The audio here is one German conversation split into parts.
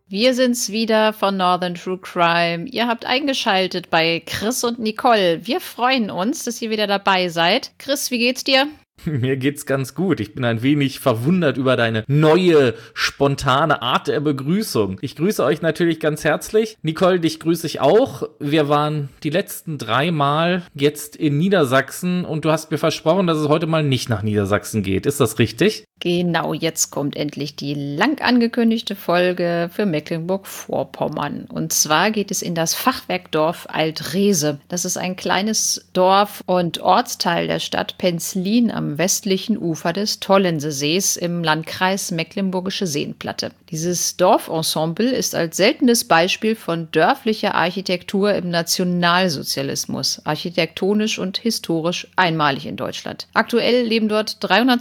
Wir sind's wieder von Northern True Crime. Ihr habt eingeschaltet bei Chris und Nicole. Wir freuen uns, dass ihr wieder dabei seid. Chris, wie geht's dir? Mir geht's ganz gut. Ich bin ein wenig verwundert über deine neue, spontane Art der Begrüßung. Ich grüße euch natürlich ganz herzlich. Nicole, dich grüße ich auch. Wir waren die letzten 3 Mal jetzt in Niedersachsen und du hast mir versprochen, dass es heute mal nicht nach Niedersachsen geht. Ist das richtig? Genau, jetzt kommt endlich die lang angekündigte Folge für Mecklenburg-Vorpommern. Und zwar geht es in das Fachwerkdorf Alt-Reese. Das ist ein kleines Dorf und Ortsteil der Stadt Penzlin am westlichen Ufer des Tollensesees im Landkreis Mecklenburgische Seenplatte. Dieses Dorfensemble ist als seltenes Beispiel von dörflicher Architektur im Nationalsozialismus, architektonisch und historisch einmalig in Deutschland. Aktuell leben dort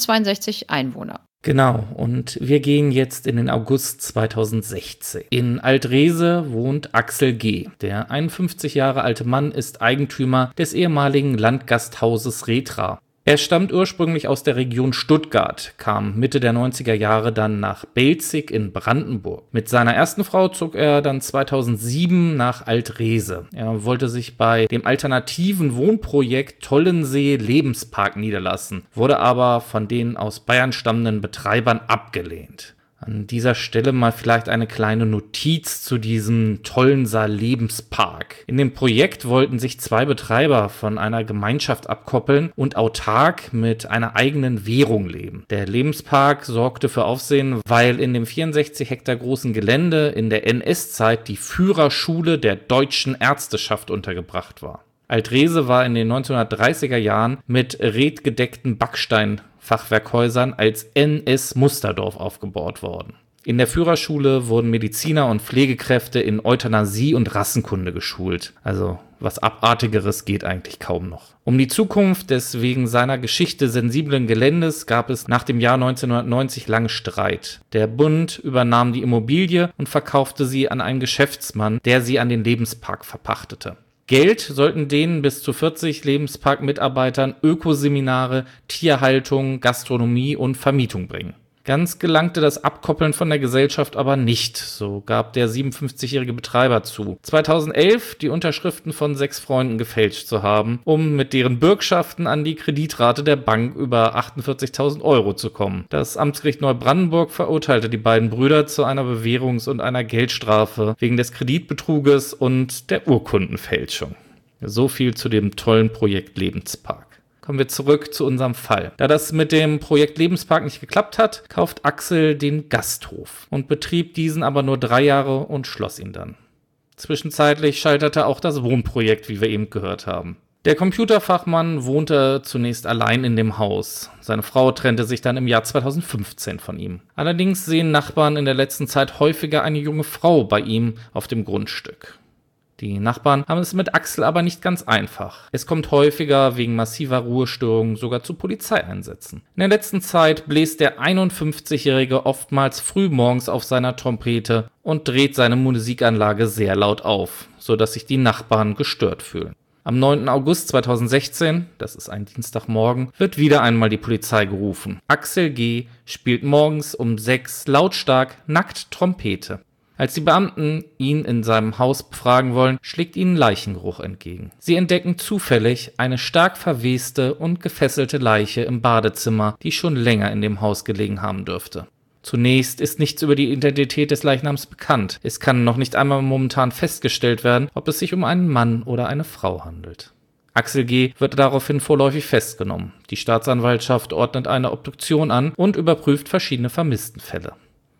362 Einwohner. Genau, und wir gehen jetzt in den August 2016. In Alt-Reese wohnt Axel G. Der 51 Jahre alte Mann ist Eigentümer des ehemaligen Landgasthauses Retra. Er stammt ursprünglich aus der Region Stuttgart, kam Mitte der 90er Jahre dann nach Belzig in Brandenburg. Mit seiner ersten Frau zog er dann 2007 nach Alt-Reese. Er wollte sich bei dem alternativen Wohnprojekt Tollensee Lebenspark niederlassen, wurde aber von den aus Bayern stammenden Betreibern abgelehnt. An dieser Stelle mal vielleicht eine kleine Notiz zu diesem Tollenser Lebenspark. In dem Projekt wollten sich 2 Betreiber von einer Gemeinschaft abkoppeln und autark mit einer eigenen Währung leben. Der Lebenspark sorgte für Aufsehen, weil in dem 64 Hektar großen Gelände in der NS-Zeit die Führerschule der deutschen Ärzteschaft untergebracht war. Alt-Reese war in den 1930er Jahren mit redgedeckten Backsteinfachwerkhäusern als NS-Musterdorf aufgebaut worden. In der Führerschule wurden Mediziner und Pflegekräfte in Euthanasie und Rassenkunde geschult. Also was Abartigeres geht eigentlich kaum noch. Um die Zukunft des wegen seiner Geschichte sensiblen Geländes gab es nach dem Jahr 1990 lange Streit. Der Bund übernahm die Immobilie und verkaufte sie an einen Geschäftsmann, der sie an den Lebenspark verpachtete. Geld sollten den bis zu 40 Lebenspark-Mitarbeitern Ökoseminare, Tierhaltung, Gastronomie und Vermietung bringen. Ganz gelangte das Abkoppeln von der Gesellschaft aber nicht, so gab der 57-jährige Betreiber zu. 2011 die Unterschriften von 6 Freunden gefälscht zu haben, um mit deren Bürgschaften an die Kreditrate der Bank über 48.000 Euro zu kommen. Das Amtsgericht Neubrandenburg verurteilte die beiden Brüder zu einer Bewährungs- und einer Geldstrafe wegen des Kreditbetruges und der Urkundenfälschung. So viel zu dem tollen Projekt Lebenspark. Kommen wir zurück zu unserem Fall. Da das mit dem Projekt Lebenspark nicht geklappt hat, kauft Axel den Gasthof und betrieb diesen aber nur 3 Jahre und schloss ihn dann. Zwischenzeitlich scheiterte auch das Wohnprojekt, wie wir eben gehört haben. Der Computerfachmann wohnte zunächst allein in dem Haus. Seine Frau trennte sich dann im Jahr 2015 von ihm. Allerdings sehen Nachbarn in der letzten Zeit häufiger eine junge Frau bei ihm auf dem Grundstück. Die Nachbarn haben es mit Axel aber nicht ganz einfach. Es kommt häufiger wegen massiver Ruhestörungen sogar zu Polizeieinsätzen. In der letzten Zeit bläst der 51-Jährige oftmals frühmorgens auf seiner Trompete und dreht seine Musikanlage sehr laut auf, sodass sich die Nachbarn gestört fühlen. Am 9. August 2016, das ist ein Dienstagmorgen, wird wieder einmal die Polizei gerufen. Axel G. spielt morgens um 6 lautstark nackt Trompete. Als die Beamten ihn in seinem Haus befragen wollen, schlägt ihnen Leichengeruch entgegen. Sie entdecken zufällig eine stark verweste und gefesselte Leiche im Badezimmer, die schon länger in dem Haus gelegen haben dürfte. Zunächst ist nichts über die Identität des Leichnams bekannt. Es kann noch nicht einmal momentan festgestellt werden, ob es sich um einen Mann oder eine Frau handelt. Axel G. wird daraufhin vorläufig festgenommen. Die Staatsanwaltschaft ordnet eine Obduktion an und überprüft verschiedene Vermisstenfälle.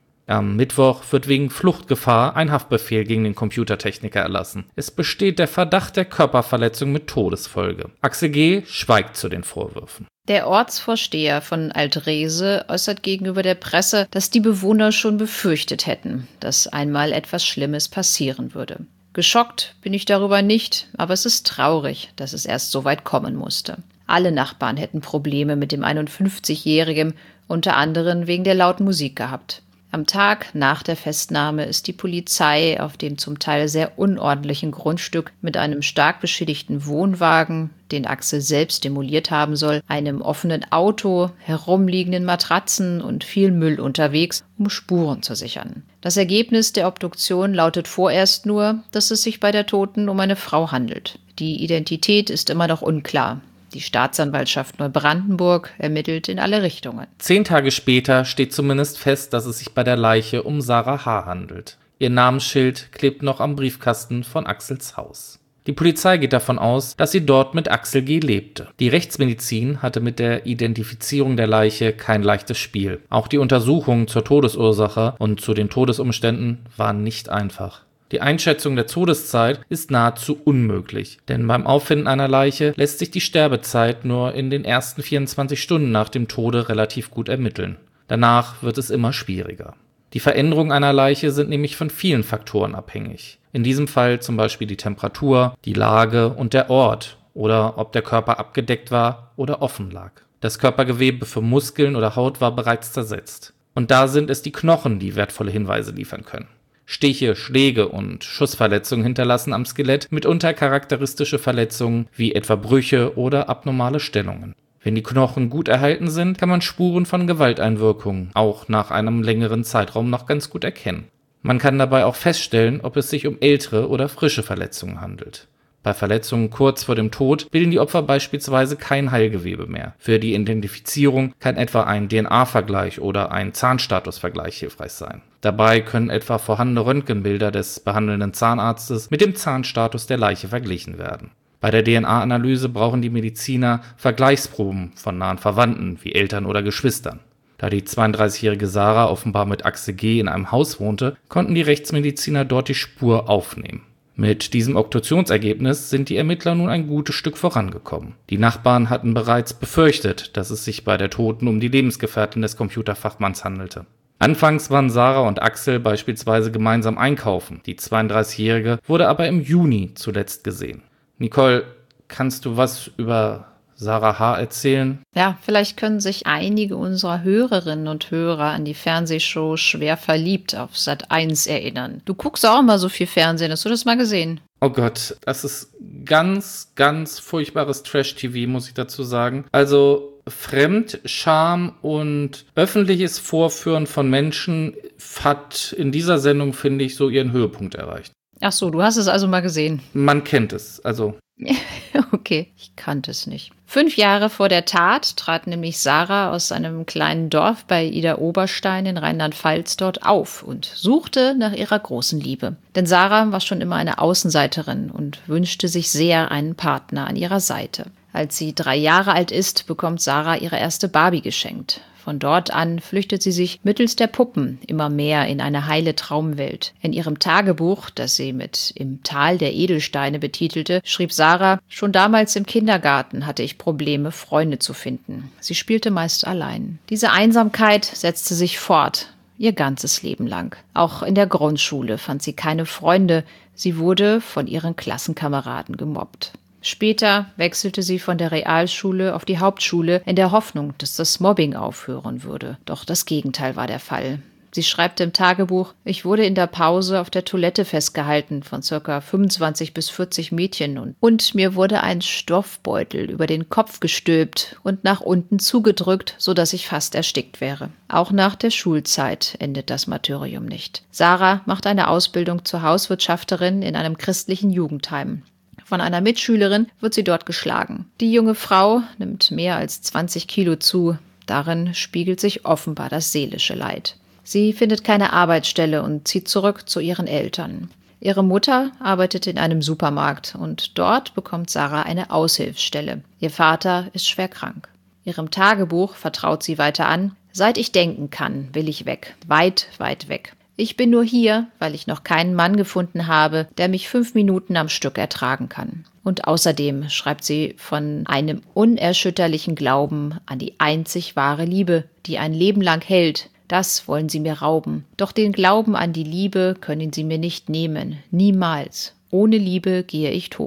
Am Mittwoch wird wegen Fluchtgefahr ein Haftbefehl gegen den Computertechniker erlassen. Es besteht der Verdacht der Körperverletzung mit Todesfolge. Axel G. schweigt zu den Vorwürfen. Der Ortsvorsteher von Alt-Reese äußert gegenüber der Presse, dass die Bewohner schon befürchtet hätten, dass einmal etwas Schlimmes passieren würde. Geschockt bin ich darüber nicht, aber es ist traurig, dass es erst so weit kommen musste. Alle Nachbarn hätten Probleme mit dem 51-Jährigen, unter anderem wegen der lauten Musik gehabt. Am Tag nach der Festnahme ist die Polizei auf dem zum Teil sehr unordentlichen Grundstück mit einem stark beschädigten Wohnwagen, den Axel selbst demoliert haben soll, einem offenen Auto, herumliegenden Matratzen und viel Müll unterwegs, um Spuren zu sichern. Das Ergebnis der Obduktion lautet vorerst nur, dass es sich bei der Toten um eine Frau handelt. Die Identität ist immer noch unklar. Die Staatsanwaltschaft Neubrandenburg ermittelt in alle Richtungen. 10 Tage später steht zumindest fest, dass es sich bei der Leiche um Sarah H. handelt. Ihr Namensschild klebt noch am Briefkasten von Axels Haus. Die Polizei geht davon aus, dass sie dort mit Axel G. lebte. Die Rechtsmedizin hatte mit der Identifizierung der Leiche kein leichtes Spiel. Auch die Untersuchungen zur Todesursache und zu den Todesumständen waren nicht einfach. Die Einschätzung der Todeszeit ist nahezu unmöglich, denn beim Auffinden einer Leiche lässt sich die Sterbezeit nur in den ersten 24 Stunden nach dem Tode relativ gut ermitteln. Danach wird es immer schwieriger. Die Veränderungen einer Leiche sind nämlich von vielen Faktoren abhängig. In diesem Fall zum Beispiel die Temperatur, die Lage und der Ort oder ob der Körper abgedeckt war oder offen lag. Das Körpergewebe für Muskeln oder Haut war bereits zersetzt. Und da sind es die Knochen, die wertvolle Hinweise liefern können. Stiche, Schläge und Schussverletzungen hinterlassen am Skelett mitunter charakteristische Verletzungen wie etwa Brüche oder abnormale Stellungen. Wenn die Knochen gut erhalten sind, kann man Spuren von Gewalteinwirkungen auch nach einem längeren Zeitraum noch ganz gut erkennen. Man kann dabei auch feststellen, ob es sich um ältere oder frische Verletzungen handelt. Bei Verletzungen kurz vor dem Tod bilden die Opfer beispielsweise kein Heilgewebe mehr. Für die Identifizierung kann etwa ein DNA-Vergleich oder ein Zahnstatusvergleich hilfreich sein. Dabei können etwa vorhandene Röntgenbilder des behandelnden Zahnarztes mit dem Zahnstatus der Leiche verglichen werden. Bei der DNA-Analyse brauchen die Mediziner Vergleichsproben von nahen Verwandten wie Eltern oder Geschwistern. Da die 32-jährige Sarah offenbar mit Axel G. in einem Haus wohnte, konnten die Rechtsmediziner dort die Spur aufnehmen. Mit diesem Obduktionsergebnis sind die Ermittler nun ein gutes Stück vorangekommen. Die Nachbarn hatten bereits befürchtet, dass es sich bei der Toten um die Lebensgefährtin des Computerfachmanns handelte. Anfangs waren Sarah und Axel beispielsweise gemeinsam einkaufen. Die 32-jährige wurde aber im Juni zuletzt gesehen. Nicole, kannst du was über Sarah H. erzählen? Ja, vielleicht können sich einige unserer Hörerinnen und Hörer an die Fernsehshow Schwer verliebt auf Sat.1 erinnern. Du guckst auch immer so viel Fernsehen, hast du das mal gesehen? Oh Gott, das ist ganz, ganz furchtbares Trash-TV, muss ich dazu sagen. Also Fremdscham und öffentliches Vorführen von Menschen hat in dieser Sendung, finde ich, so ihren Höhepunkt erreicht. Ach so, du hast es also mal gesehen. Man kennt es, also. Okay, ich kannte es nicht. 5 Jahre vor der Tat trat nämlich Sarah aus einem kleinen Dorf bei Idar-Oberstein in Rheinland-Pfalz dort auf und suchte nach ihrer großen Liebe. Denn Sarah war schon immer eine Außenseiterin und wünschte sich sehr einen Partner an ihrer Seite. Als sie 3 Jahre alt ist, bekommt Sarah ihre erste Barbie geschenkt. Von dort an flüchtet sie sich mittels der Puppen immer mehr in eine heile Traumwelt. In ihrem Tagebuch, das sie mit Im Tal der Edelsteine betitelte, schrieb Sarah: Schon damals im Kindergarten hatte ich Probleme, Freunde zu finden. Sie spielte meist allein. Diese Einsamkeit setzte sich fort, ihr ganzes Leben lang. Auch in der Grundschule fand sie keine Freunde. Sie wurde von ihren Klassenkameraden gemobbt. Später wechselte sie von der Realschule auf die Hauptschule in der Hoffnung, dass das Mobbing aufhören würde. Doch das Gegenteil war der Fall. Sie schreibt im Tagebuch: Ich wurde in der Pause auf der Toilette festgehalten von ca. 25 bis 40 Mädchen und mir wurde ein Stoffbeutel über den Kopf gestülpt und nach unten zugedrückt, sodass ich fast erstickt wäre. Auch nach der Schulzeit endet das Martyrium nicht. Sarah macht eine Ausbildung zur Hauswirtschafterin in einem christlichen Jugendheim. Von einer Mitschülerin wird sie dort geschlagen. Die junge Frau nimmt mehr als 20 Kilo zu. Darin spiegelt sich offenbar das seelische Leid. Sie findet keine Arbeitsstelle und zieht zurück zu ihren Eltern. Ihre Mutter arbeitet in einem Supermarkt und dort bekommt Sarah eine Aushilfsstelle. Ihr Vater ist schwer krank. Ihrem Tagebuch vertraut sie weiter an: Seit ich denken kann, will ich weg. Weit, weit weg. Ich bin nur hier, weil ich noch keinen Mann gefunden habe, der mich 5 Minuten am Stück ertragen kann. Und außerdem schreibt sie von einem unerschütterlichen Glauben an die einzig wahre Liebe, die ein Leben lang hält. Das wollen sie mir rauben. Doch den Glauben an die Liebe können sie mir nicht nehmen. Niemals. Ohne Liebe gehe ich tot.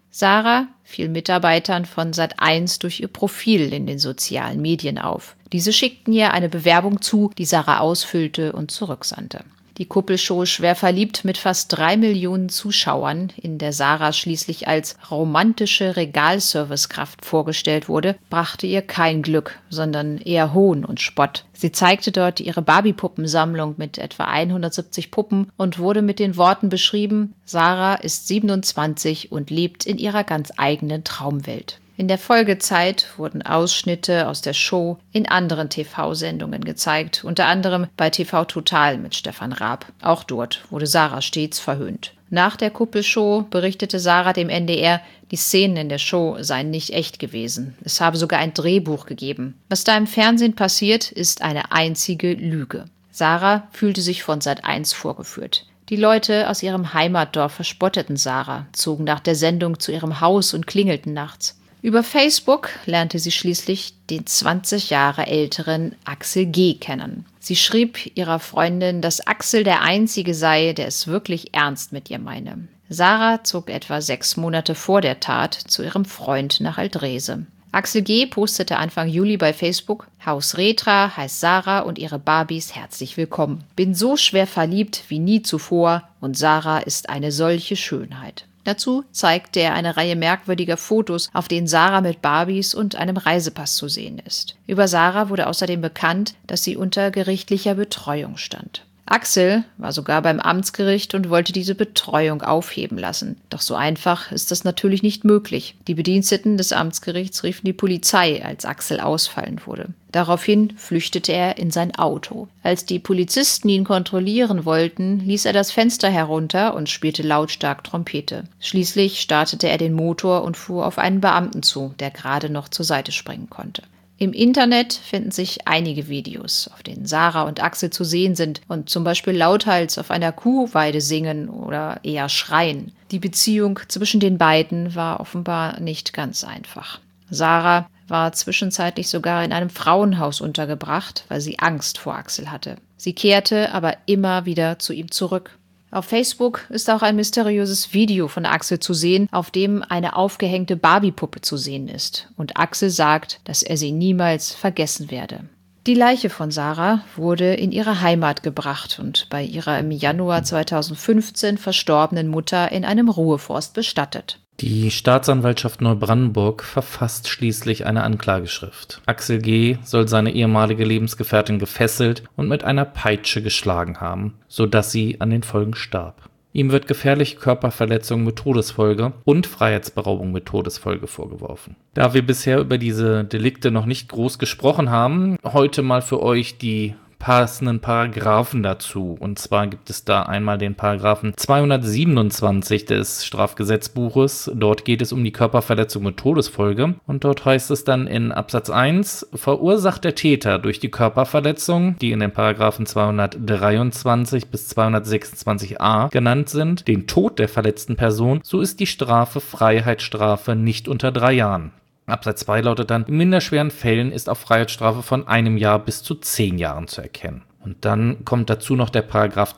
Sarah fiel Mitarbeitern von Sat.1 durch ihr Profil in den sozialen Medien auf. Diese schickten ihr eine Bewerbung zu, die Sarah ausfüllte und zurücksandte. Die Kuppelshow Schwer verliebt mit fast 3 Millionen Zuschauern, in der Sarah schließlich als romantische Regalservicekraft vorgestellt wurde, brachte ihr kein Glück, sondern eher Hohn und Spott. Sie zeigte dort ihre Barbie-Puppensammlung mit etwa 170 Puppen und wurde mit den Worten beschrieben: Sarah ist 27 und lebt in ihrer ganz eigenen Traumwelt. In der Folgezeit wurden Ausschnitte aus der Show in anderen TV-Sendungen gezeigt, unter anderem bei TV Total mit Stefan Raab. Auch dort wurde Sarah stets verhöhnt. Nach der Kuppelshow berichtete Sarah dem NDR, die Szenen in der Show seien nicht echt gewesen. Es habe sogar ein Drehbuch gegeben. Was da im Fernsehen passiert, ist eine einzige Lüge. Sarah fühlte sich von Sat.1 vorgeführt. Die Leute aus ihrem Heimatdorf verspotteten Sarah, zogen nach der Sendung zu ihrem Haus und klingelten nachts. Über Facebook lernte sie schließlich den 20 Jahre älteren Axel G. kennen. Sie schrieb ihrer Freundin, dass Axel der Einzige sei, der es wirklich ernst mit ihr meine. Sarah zog etwa 6 Monate vor der Tat zu ihrem Freund nach Altrese. Axel G. postete Anfang Juli bei Facebook: Haus Retra heißt Sarah und ihre Barbies herzlich willkommen. Bin so schwer verliebt wie nie zuvor und Sarah ist eine solche Schönheit. Dazu zeigte er eine Reihe merkwürdiger Fotos, auf denen Sarah mit Barbies und einem Reisepass zu sehen ist. Über Sarah wurde außerdem bekannt, dass sie unter gerichtlicher Betreuung stand. Axel war sogar beim Amtsgericht und wollte diese Betreuung aufheben lassen. Doch so einfach ist das natürlich nicht möglich. Die Bediensteten des Amtsgerichts riefen die Polizei, als Axel ausfallend wurde. Daraufhin flüchtete er in sein Auto. Als die Polizisten ihn kontrollieren wollten, ließ er das Fenster herunter und spielte lautstark Trompete. Schließlich startete er den Motor und fuhr auf einen Beamten zu, der gerade noch zur Seite springen konnte. Im Internet finden sich einige Videos, auf denen Sarah und Axel zu sehen sind und zum Beispiel lauthals auf einer Kuhweide singen oder eher schreien. Die Beziehung zwischen den beiden war offenbar nicht ganz einfach. Sarah war zwischenzeitlich sogar in einem Frauenhaus untergebracht, weil sie Angst vor Axel hatte. Sie kehrte aber immer wieder zu ihm zurück. Auf Facebook ist auch ein mysteriöses Video von Axel zu sehen, auf dem eine aufgehängte Barbie-Puppe zu sehen ist. Und Axel sagt, dass er sie niemals vergessen werde. Die Leiche von Sarah wurde in ihre Heimat gebracht und bei ihrer im Januar 2015 verstorbenen Mutter in einem Ruheforst bestattet. Die Staatsanwaltschaft Neubrandenburg verfasst schließlich eine Anklageschrift. Axel G. soll seine ehemalige Lebensgefährtin gefesselt und mit einer Peitsche geschlagen haben, sodass sie an den Folgen starb. Ihm wird gefährliche Körperverletzung mit Todesfolge und Freiheitsberaubung mit Todesfolge vorgeworfen. Da wir bisher über diese Delikte noch nicht groß gesprochen haben, heute mal für euch die passenden Paragraphen dazu. Und zwar gibt es da einmal den Paragraphen 227 des Strafgesetzbuches. Dort geht es um die Körperverletzung mit Todesfolge. Und dort heißt es dann in Absatz 1, verursacht der Täter durch die Körperverletzung, die in den Paragraphen 223 bis 226a genannt sind, den Tod der verletzten Person, so ist die Strafe Freiheitsstrafe nicht unter 3 Jahren. Absatz 2 lautet dann, in minderschweren Fällen ist auf Freiheitsstrafe von 1 Jahr bis zu 10 Jahren zu erkennen. Und dann kommt dazu noch der Paragraph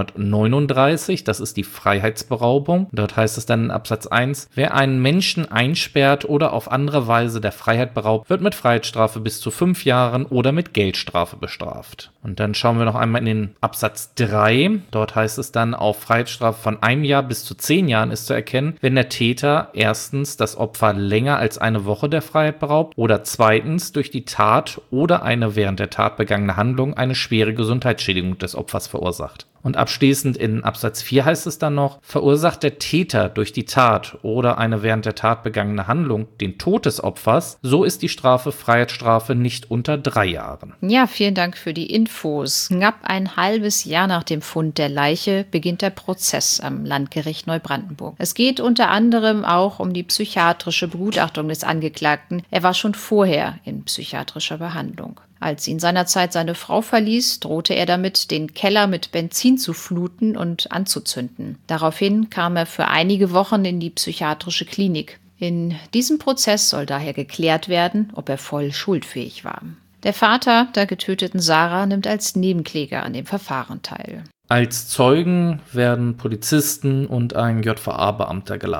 239, das ist die Freiheitsberaubung. Dort heißt es dann in Absatz 1, wer einen Menschen einsperrt oder auf andere Weise der Freiheit beraubt, wird mit Freiheitsstrafe bis zu 5 Jahren oder mit Geldstrafe bestraft. Und dann schauen wir noch einmal in den Absatz 3. Dort heißt es dann, auf Freiheitsstrafe von 1 Jahr bis zu 10 Jahren ist zu erkennen, wenn der Täter erstens das Opfer länger als 1 Woche der Freiheit beraubt oder zweitens durch die Tat oder eine während der Tat begangene Handlung eine schwere Gesundheitsschädigung des Opfers verursacht. Und abschließend in Absatz 4 heißt es dann noch, verursacht der Täter durch die Tat oder eine während der Tat begangene Handlung den Tod des Opfers, so ist die Strafe Freiheitsstrafe nicht unter 3 Jahren. Ja, vielen Dank für die Infos. Knapp ein halbes Jahr nach dem Fund der Leiche beginnt der Prozess am Landgericht Neubrandenburg. Es geht unter anderem auch um die psychiatrische Begutachtung des Angeklagten. Er war schon vorher in psychiatrischer Behandlung. Als ihn seinerzeit seine Frau verließ, drohte er damit, den Keller mit Benzin zu fluten und anzuzünden. Daraufhin kam er für einige Wochen in die psychiatrische Klinik. In diesem Prozess soll daher geklärt werden, ob er voll schuldfähig war. Der Vater der getöteten Sarah nimmt als Nebenkläger an dem Verfahren teil. Als Zeugen werden Polizisten und ein JVA-Beamter geladen.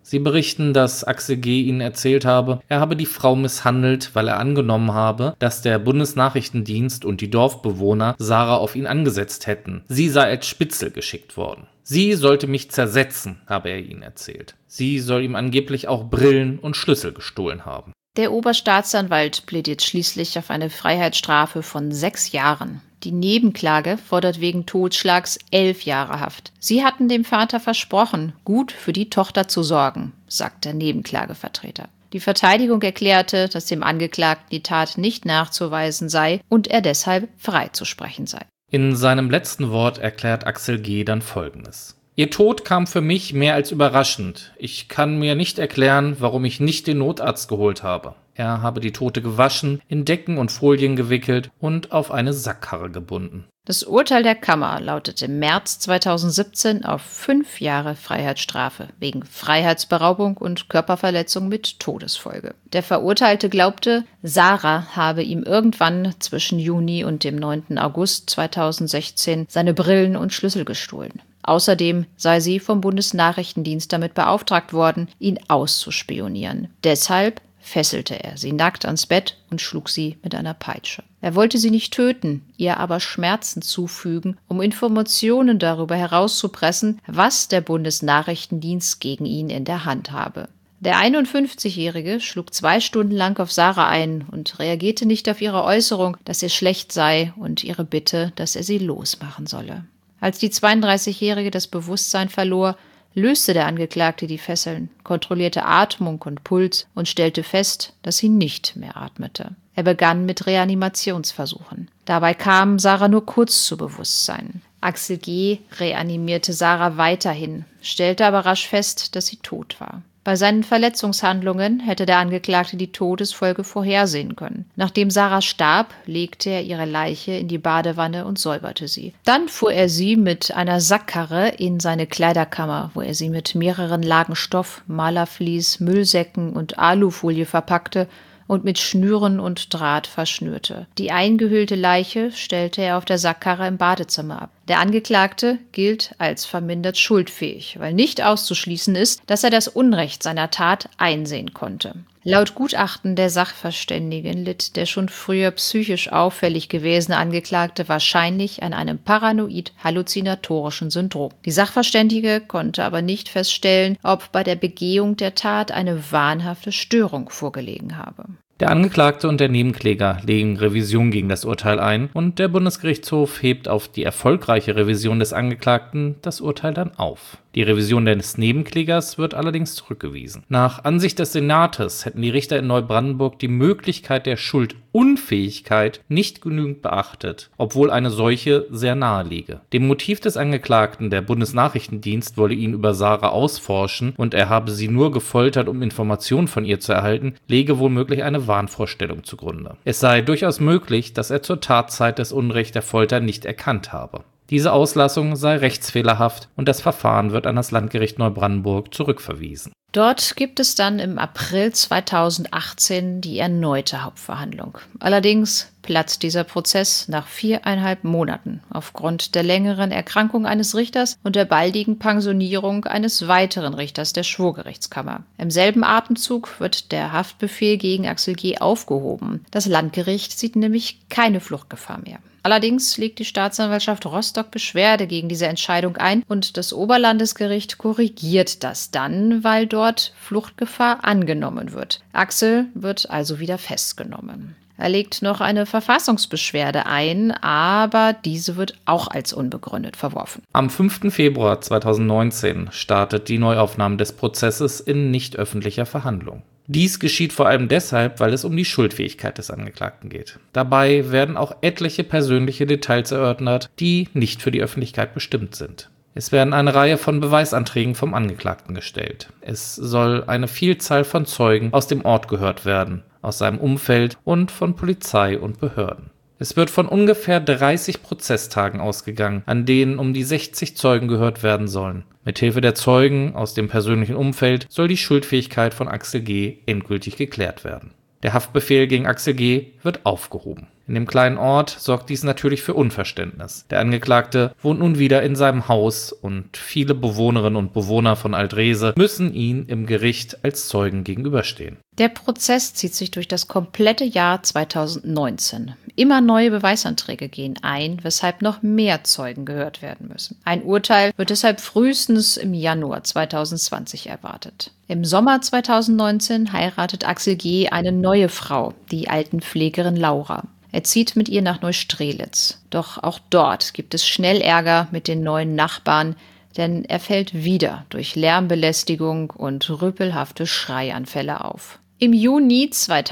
Sie berichten, dass Axel G. ihnen erzählt habe, er habe die Frau misshandelt, weil er angenommen habe, dass der Bundesnachrichtendienst und die Dorfbewohner Sarah auf ihn angesetzt hätten. Sie sei als Spitzel geschickt worden. Sie sollte mich zersetzen, habe er ihnen erzählt. Sie soll ihm angeblich auch Brillen und Schlüssel gestohlen haben. Der Oberstaatsanwalt plädiert schließlich auf eine Freiheitsstrafe von 6 Jahren. Die Nebenklage fordert wegen Totschlags 11 Jahre Haft. Sie hatten dem Vater versprochen, gut für die Tochter zu sorgen, sagt der Nebenklagevertreter. Die Verteidigung erklärte, dass dem Angeklagten die Tat nicht nachzuweisen sei und er deshalb freizusprechen sei. In seinem letzten Wort erklärt Axel G. dann Folgendes: Ihr Tod kam für mich mehr als überraschend. Ich kann mir nicht erklären, warum ich nicht den Notarzt geholt habe. Er habe die Tote gewaschen, in Decken und Folien gewickelt und auf eine Sackkarre gebunden. Das Urteil der Kammer lautet im März 2017 auf 5 Jahre Freiheitsstrafe wegen Freiheitsberaubung und Körperverletzung mit Todesfolge. Der Verurteilte glaubte, Sarah habe ihm irgendwann zwischen Juni und dem 9. August 2016 seine Brillen und Schlüssel gestohlen. Außerdem sei sie vom Bundesnachrichtendienst damit beauftragt worden, ihn auszuspionieren. Deshalb fesselte er sie nackt ans Bett und schlug sie mit einer Peitsche. Er wollte sie nicht töten, ihr aber Schmerzen zufügen, um Informationen darüber herauszupressen, was der Bundesnachrichtendienst gegen ihn in der Hand habe. Der 51-Jährige schlug 2 Stunden lang auf Sarah ein und reagierte nicht auf ihre Äußerung, dass ihr schlecht sei und ihre Bitte, dass er sie losmachen solle. Als die 32-Jährige das Bewusstsein verlor, löste der Angeklagte die Fesseln, kontrollierte Atmung und Puls und stellte fest, dass sie nicht mehr atmete. Er begann mit Reanimationsversuchen. Dabei kam Sarah nur kurz zu Bewusstsein. Axel G. reanimierte Sarah weiterhin, stellte aber rasch fest, dass sie tot war. Bei seinen Verletzungshandlungen hätte der Angeklagte die Todesfolge vorhersehen können. Nachdem Sarah starb, legte er ihre Leiche in die Badewanne und säuberte sie. Dann fuhr er sie mit einer Sackkarre in seine Kleiderkammer, wo er sie mit mehreren Lagen Stoff, Malervlies, Müllsäcken und Alufolie verpackte und mit Schnüren und Draht verschnürte. Die eingehüllte Leiche stellte er auf der Sackkarre im Badezimmer ab. Der Angeklagte gilt als vermindert schuldfähig, weil nicht auszuschließen ist, dass er das Unrecht seiner Tat einsehen konnte. Laut Gutachten der Sachverständigen litt der schon früher psychisch auffällig gewesene Angeklagte wahrscheinlich an einem paranoid-halluzinatorischen Syndrom. Die Sachverständige konnte aber nicht feststellen, ob bei der Begehung der Tat eine wahnhafte Störung vorgelegen habe. Der Angeklagte und der Nebenkläger legen Revision gegen das Urteil ein und der Bundesgerichtshof hebt auf die erfolgreiche Revision des Angeklagten das Urteil dann auf. Die Revision des Nebenklägers wird allerdings zurückgewiesen. Nach Ansicht des Senates hätten die Richter in Neubrandenburg die Möglichkeit der Schuldunfähigkeit nicht genügend beachtet, obwohl eine solche sehr nahe liege. Dem Motiv des Angeklagten, der Bundesnachrichtendienst wolle ihn über Sarah ausforschen und er habe sie nur gefoltert, um Informationen von ihr zu erhalten, läge womöglich eine Wahnvorstellung zugrunde. Es sei durchaus möglich, dass er zur Tatzeit des Unrechts der Folter nicht erkannt habe. Diese Auslassung sei rechtsfehlerhaft und das Verfahren wird an das Landgericht Neubrandenburg zurückverwiesen. Dort gibt es dann im April 2018 die erneute Hauptverhandlung. Allerdings platzt dieser Prozess nach 4,5 Monaten aufgrund der längeren Erkrankung eines Richters und der baldigen Pensionierung eines weiteren Richters der Schwurgerichtskammer. Im selben Atemzug wird der Haftbefehl gegen Axel G. aufgehoben. Das Landgericht sieht nämlich keine Fluchtgefahr mehr. Allerdings legt die Staatsanwaltschaft Rostock Beschwerde gegen diese Entscheidung ein und das Oberlandesgericht korrigiert das dann, weil dort Fluchtgefahr angenommen wird. Axel wird also wieder festgenommen. Er legt noch eine Verfassungsbeschwerde ein, aber diese wird auch als unbegründet verworfen. Am 5. Februar 2019 startet die Neuaufnahme des Prozesses in nicht öffentlicher Verhandlung. Dies geschieht vor allem deshalb, weil es um die Schuldfähigkeit des Angeklagten geht. Dabei werden auch etliche persönliche Details erörtert, die nicht für die Öffentlichkeit bestimmt sind. Es werden eine Reihe von Beweisanträgen vom Angeklagten gestellt. Es soll eine Vielzahl von Zeugen aus dem Ort gehört werden, aus seinem Umfeld und von Polizei und Behörden. Es wird von ungefähr 30 Prozesstagen ausgegangen, an denen um die 60 Zeugen gehört werden sollen. Mithilfe der Zeugen aus dem persönlichen Umfeld soll die Schuldfähigkeit von Axel G. endgültig geklärt werden. Der Haftbefehl gegen Axel G. wird aufgehoben. In dem kleinen Ort sorgt dies natürlich für Unverständnis. Der Angeklagte wohnt nun wieder in seinem Haus und viele Bewohnerinnen und Bewohner von Alt-Rehse müssen ihn im Gericht als Zeugen gegenüberstehen. Der Prozess zieht sich durch das komplette Jahr 2019. Immer neue Beweisanträge gehen ein, weshalb noch mehr Zeugen gehört werden müssen. Ein Urteil wird deshalb frühestens im Januar 2020 erwartet. Im Sommer 2019 heiratet Axel G. eine neue Frau, die Altenpflegerin Laura. Er zieht mit ihr nach Neustrelitz. Doch auch dort gibt es schnell Ärger mit den neuen Nachbarn, denn er fällt wieder durch Lärmbelästigung und rüpelhafte Schreianfälle auf. Im Juni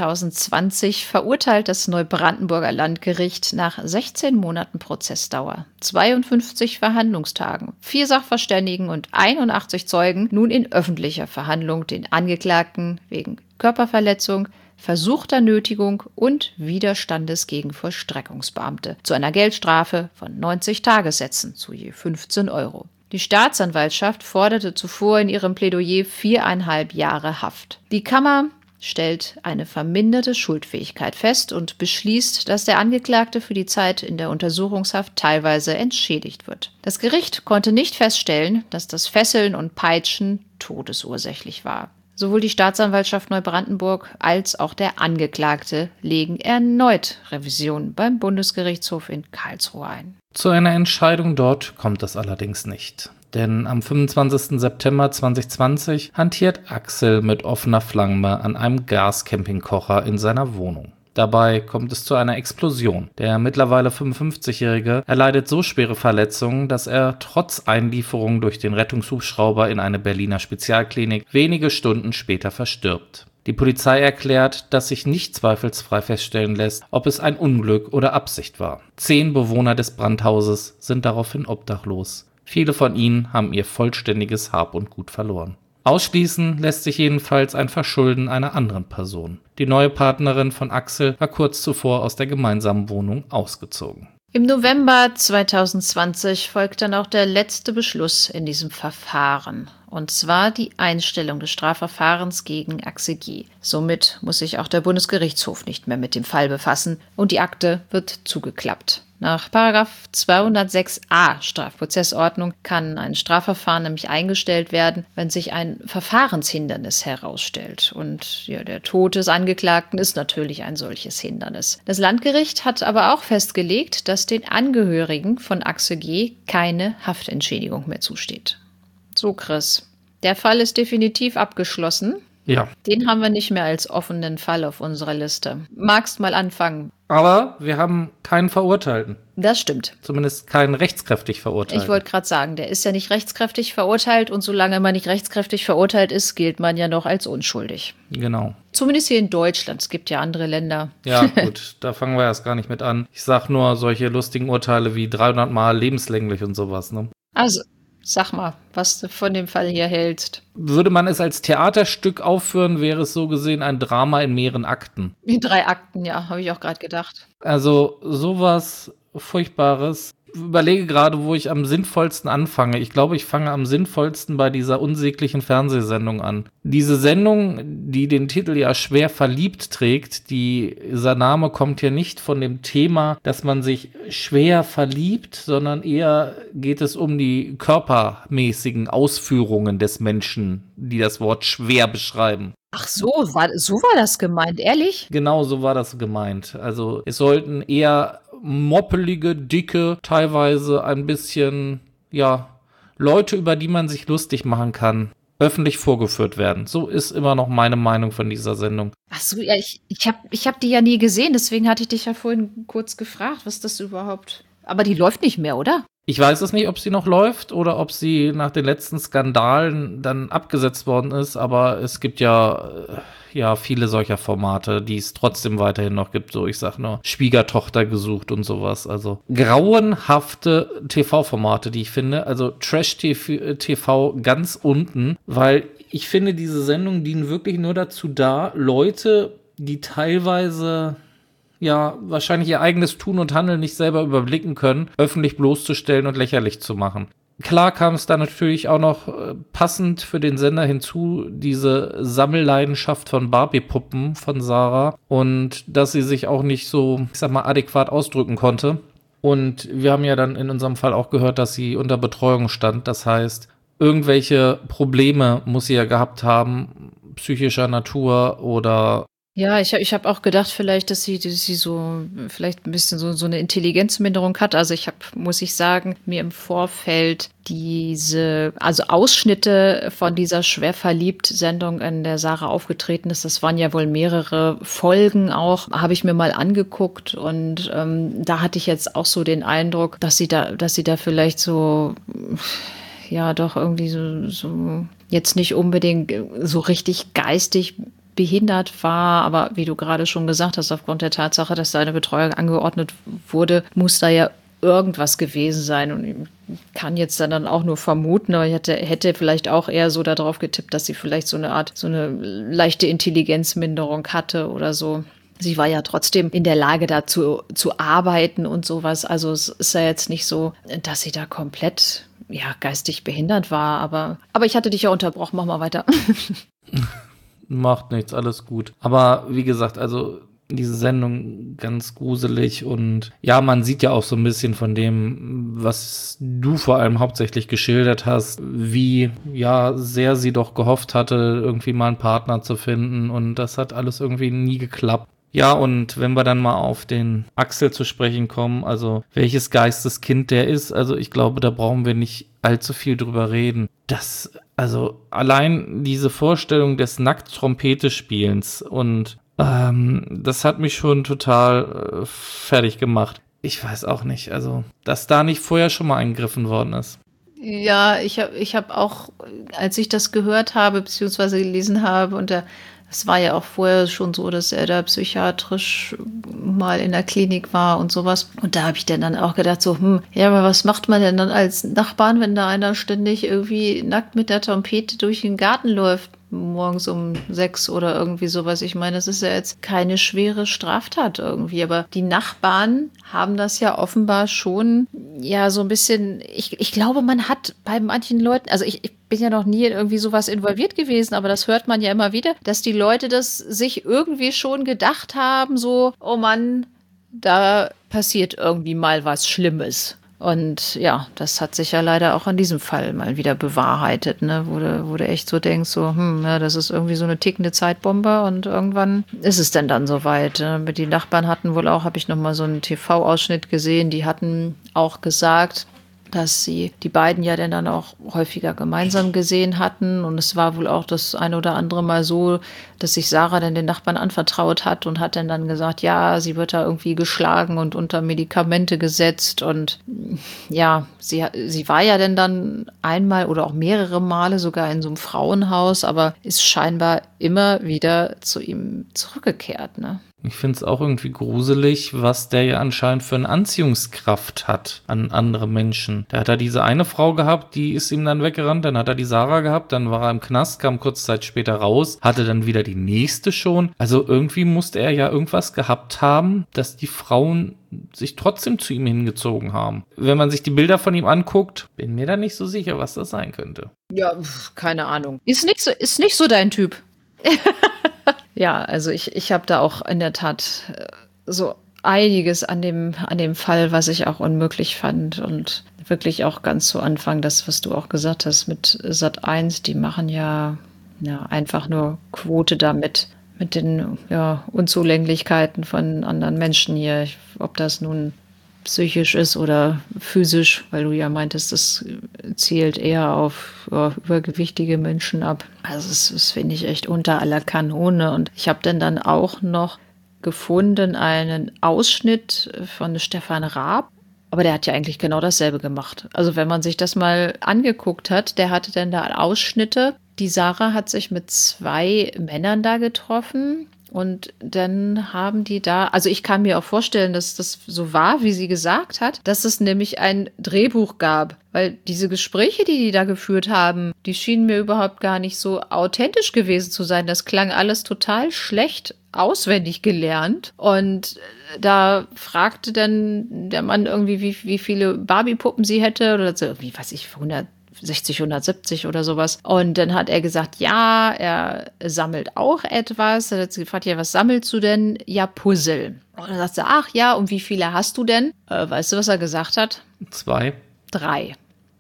2020 verurteilt das Neubrandenburger Landgericht nach 16 Monaten Prozessdauer, 52 Verhandlungstagen, 4 Sachverständigen und 81 Zeugen nun in öffentlicher Verhandlung den Angeklagten wegen Körperverletzung, versuchter Nötigung und Widerstandes gegen Vollstreckungsbeamte zu einer Geldstrafe von 90 Tagessätzen zu je 15 Euro. Die Staatsanwaltschaft forderte zuvor in ihrem Plädoyer 4,5 Jahre Haft. Die Kammer stellt eine verminderte Schuldfähigkeit fest und beschließt, dass der Angeklagte für die Zeit in der Untersuchungshaft teilweise entschädigt wird. Das Gericht konnte nicht feststellen, dass das Fesseln und Peitschen todesursächlich war. Sowohl die Staatsanwaltschaft Neubrandenburg als auch der Angeklagte legen erneut Revision beim Bundesgerichtshof in Karlsruhe ein. Zu einer Entscheidung dort kommt es allerdings nicht. Denn am 25. September 2020 hantiert Axel mit offener Flamme an einem Gascampingkocher in seiner Wohnung. Dabei kommt es zu einer Explosion. Der mittlerweile 55-Jährige erleidet so schwere Verletzungen, dass er trotz Einlieferung durch den Rettungshubschrauber in eine Berliner Spezialklinik wenige Stunden später verstirbt. Die Polizei erklärt, dass sich nicht zweifelsfrei feststellen lässt, ob es ein Unglück oder Absicht war. 10 Bewohner des Brandhauses sind daraufhin obdachlos. Viele von ihnen haben ihr vollständiges Hab und Gut verloren. Ausschließen lässt sich jedenfalls ein Verschulden einer anderen Person. Die neue Partnerin von Axel war kurz zuvor aus der gemeinsamen Wohnung ausgezogen. Im November 2020 folgt dann auch der letzte Beschluss in diesem Verfahren. Und zwar die Einstellung des Strafverfahrens gegen Axel G. Somit muss sich auch der Bundesgerichtshof nicht mehr mit dem Fall befassen und die Akte wird zugeklappt. Nach § 206a Strafprozessordnung kann ein Strafverfahren nämlich eingestellt werden, wenn sich ein Verfahrenshindernis herausstellt. Und ja, der Tod des Angeklagten ist natürlich ein solches Hindernis. Das Landgericht hat aber auch festgelegt, dass den Angehörigen von Axel G. keine Haftentschädigung mehr zusteht. So, Chris, der Fall ist definitiv abgeschlossen. Ja. Den haben wir nicht mehr als offenen Fall auf unserer Liste. Magst mal anfangen? Aber wir haben keinen Verurteilten. Das stimmt. Zumindest keinen rechtskräftig Verurteilten. Ich wollte gerade sagen, der ist ja nicht rechtskräftig verurteilt und solange man nicht rechtskräftig verurteilt ist, gilt man ja noch als unschuldig. Genau. Zumindest hier in Deutschland. Es gibt ja andere Länder. Ja, gut, da fangen wir erst gar nicht mit an. Ich sag nur solche lustigen Urteile wie 300 Mal lebenslänglich und sowas, ne? Also, sag mal, was du von dem Fall hier hältst. Würde man es als Theaterstück aufführen, wäre es so gesehen ein Drama in mehreren Akten. In 3 Akten, ja, habe ich auch gerade gedacht. Also sowas Furchtbares. Ich überlege gerade, wo ich am sinnvollsten anfange. Ich glaube, ich fange am sinnvollsten bei dieser unsäglichen Fernsehsendung an. Diese Sendung, die den Titel ja schwer verliebt trägt, dieser Name kommt ja nicht von dem Thema, dass man sich schwer verliebt, sondern eher geht es um die körpermäßigen Ausführungen des Menschen, die das Wort schwer beschreiben. Ach so war das gemeint, ehrlich? Genau so war das gemeint. Also es sollten eher moppelige, dicke, teilweise ein bisschen, ja, Leute, über die man sich lustig machen kann, öffentlich vorgeführt werden. So ist immer noch meine Meinung von dieser Sendung. Ach so, ja, ich hab die ja nie gesehen, deswegen hatte ich dich ja vorhin kurz gefragt, was das überhaupt... Aber die läuft nicht mehr, oder? Ich weiß es nicht, ob sie noch läuft oder ob sie nach den letzten Skandalen dann abgesetzt worden ist, aber es gibt ja viele solcher Formate, die es trotzdem weiterhin noch gibt. So, ich sag nur, Schwiegertochter gesucht und sowas. Also grauenhafte TV-Formate, die ich finde. Also Trash-TV ganz unten, weil ich finde, diese Sendungen dienen wirklich nur dazu da, Leute, die teilweise wahrscheinlich ihr eigenes Tun und Handeln nicht selber überblicken können, öffentlich bloßzustellen und lächerlich zu machen. Klar kam es da natürlich auch noch passend für den Sender hinzu, diese Sammelleidenschaft von Barbie-Puppen von Sarah und dass sie sich auch nicht so, ich sag mal, adäquat ausdrücken konnte. Und wir haben ja dann in unserem Fall auch gehört, dass sie unter Betreuung stand. Das heißt, irgendwelche Probleme muss sie ja gehabt haben, psychischer Natur oder. Ja, ich hab auch gedacht, vielleicht, dass sie so, vielleicht ein bisschen so eine Intelligenzminderung hat. Also muss ich sagen, mir im Vorfeld also Ausschnitte von dieser Schwer-verliebt-Sendung, in der Sarah aufgetreten ist, das waren ja wohl mehrere Folgen auch, habe ich mir mal angeguckt und da hatte ich jetzt auch so den Eindruck, dass sie da vielleicht so, ja, doch irgendwie so jetzt nicht unbedingt so richtig geistig behindert war, aber wie du gerade schon gesagt hast, aufgrund der Tatsache, dass seine Betreuung angeordnet wurde, muss da ja irgendwas gewesen sein und ich kann jetzt dann auch nur vermuten, aber ich hätte vielleicht auch eher so darauf getippt, dass sie vielleicht so eine leichte Intelligenzminderung hatte oder so. Sie war ja trotzdem in der Lage, da zu arbeiten und sowas. Also es ist ja jetzt nicht so, dass sie da komplett geistig behindert war, aber ich hatte dich ja unterbrochen, mach mal weiter. Macht nichts, alles gut. Aber wie gesagt, also diese Sendung ganz gruselig und ja, man sieht ja auch so ein bisschen von dem, was du vor allem hauptsächlich geschildert hast, wie sehr sie doch gehofft hatte, irgendwie mal einen Partner zu finden und das hat alles irgendwie nie geklappt. Ja, und wenn wir dann mal auf den Axel zu sprechen kommen, also welches Geisteskind der ist, also ich glaube, da brauchen wir nicht allzu viel drüber reden. Also allein diese Vorstellung des Nackt-Trompete-Spielens und das hat mich schon total fertig gemacht. Ich weiß auch nicht, also dass da nicht vorher schon mal eingegriffen worden ist. Ja, ich hab auch, als ich das gehört habe, beziehungsweise gelesen habe, und es war ja auch vorher schon so, dass er da psychiatrisch mal in der Klinik war und sowas. Und da habe ich dann auch gedacht, so, aber was macht man denn dann als Nachbarn, wenn da einer ständig irgendwie nackt mit der Trompete durch den Garten läuft? Morgens um 6 oder irgendwie sowas. Ich meine, das ist ja jetzt keine schwere Straftat irgendwie, aber die Nachbarn haben das ja offenbar schon, ja, so ein bisschen, ich glaube, man hat bei manchen Leuten, also ich bin ja noch nie in irgendwie sowas involviert gewesen, aber das hört man ja immer wieder, dass die Leute das sich irgendwie schon gedacht haben, so, oh Mann, da passiert irgendwie mal was Schlimmes. Und ja, das hat sich ja leider auch in diesem Fall mal wieder bewahrheitet, ne? Wo du echt so denkst, so, das ist irgendwie so eine tickende Zeitbombe und irgendwann ist es denn dann soweit. Die Nachbarn hatten wohl auch, habe ich nochmal so einen TV-Ausschnitt gesehen, die hatten auch gesagt, dass sie die beiden ja dann auch häufiger gemeinsam gesehen hatten. Und es war wohl auch das eine oder andere Mal so, dass sich Sarah dann den Nachbarn anvertraut hat und hat dann gesagt, ja, sie wird da irgendwie geschlagen und unter Medikamente gesetzt. Und ja, sie war ja dann einmal oder auch mehrere Male sogar in so einem Frauenhaus, aber ist scheinbar immer wieder zu ihm zurückgekehrt, ne? Ich finde es auch irgendwie gruselig, was der ja anscheinend für eine Anziehungskraft hat an andere Menschen. Da hat er diese eine Frau gehabt, die ist ihm dann weggerannt, dann hat er die Sarah gehabt, dann war er im Knast, kam kurz Zeit später raus, hatte dann wieder die nächste schon. Also irgendwie musste er ja irgendwas gehabt haben, dass die Frauen sich trotzdem zu ihm hingezogen haben. Wenn man sich die Bilder von ihm anguckt, bin mir da nicht so sicher, was das sein könnte. Ja, keine Ahnung. Ist nicht so dein Typ. Ja, also ich habe da auch in der Tat so einiges an dem Fall, was ich auch unmöglich fand und wirklich auch ganz zu Anfang, das, was du auch gesagt hast mit Sat.1, die machen ja einfach nur Quote damit, mit den Unzulänglichkeiten von anderen Menschen hier, ob das nun psychisch ist oder physisch, weil du ja meintest, das zielt eher auf übergewichtige Menschen ab. Also das finde ich echt unter aller Kanone. Und ich habe dann auch noch gefunden einen Ausschnitt von Stefan Raab, aber der hat ja eigentlich genau dasselbe gemacht. Also wenn man sich das mal angeguckt hat, der hatte dann da Ausschnitte. Die Sarah hat sich mit 2 Männern da getroffen. Und dann haben die da, also ich kann mir auch vorstellen, dass das so war, wie sie gesagt hat, dass es nämlich ein Drehbuch gab. Weil diese Gespräche, die da geführt haben, die schienen mir überhaupt gar nicht so authentisch gewesen zu sein. Das klang alles total schlecht auswendig gelernt. Und da fragte dann der Mann irgendwie, wie viele Barbie-Puppen sie hätte oder so, wie weiß ich, 160, 170 oder sowas. Und dann hat er gesagt, ja, er sammelt auch etwas. Er hat sie gefragt, ja, was sammelst du denn? Ja, Puzzle. Und dann sagt sie, ach ja, und wie viele hast du denn? Weißt du, was er gesagt hat? 2. 3.